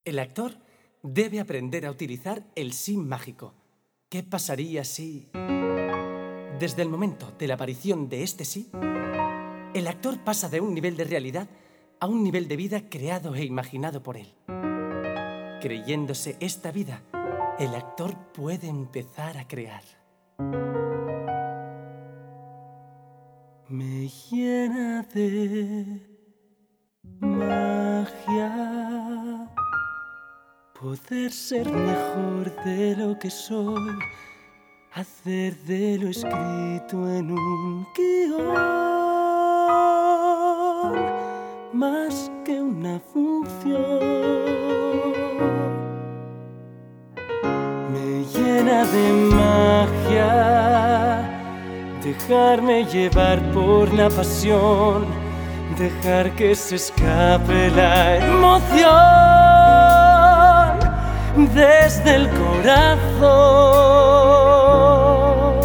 El actor debe aprender a utilizar el sí mágico. ¿Qué pasaría si, desde el momento de la aparición de este sí, el actor pasa de un nivel de realidad a un nivel de vida creado e imaginado por él? Creyéndose esta vida, el actor puede empezar a crear. Me llena de magia poder ser mejor de lo que soy, hacer de lo escrito en un guión más que una función. Me llena de magia dejarme llevar por la pasión, dejar que se escape la emoción desde el corazón.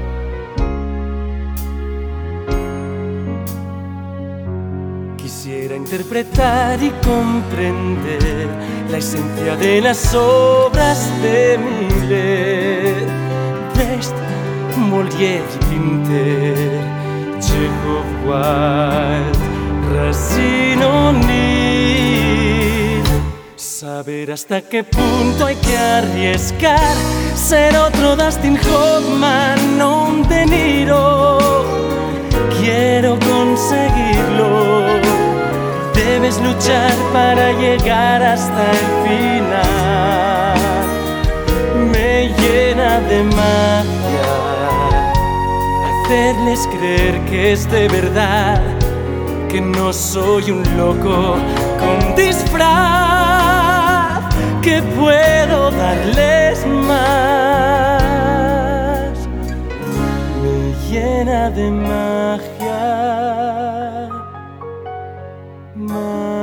Quisiera interpretar y comprender la esencia de las obras de Miller, Brecht, Molière y Pinter, Chekhov, Wilde, Racine, O'Neill. Saber hasta qué punto hay que arriesgar, ser otro Dustin Hoffman, no un De Niro. Quiero conseguirlo. Debes luchar para llegar hasta el final. Me llena de magia hacerles creer que es de verdad, que no soy un loco con disfraz, que puedo darles más. Me llena de magia.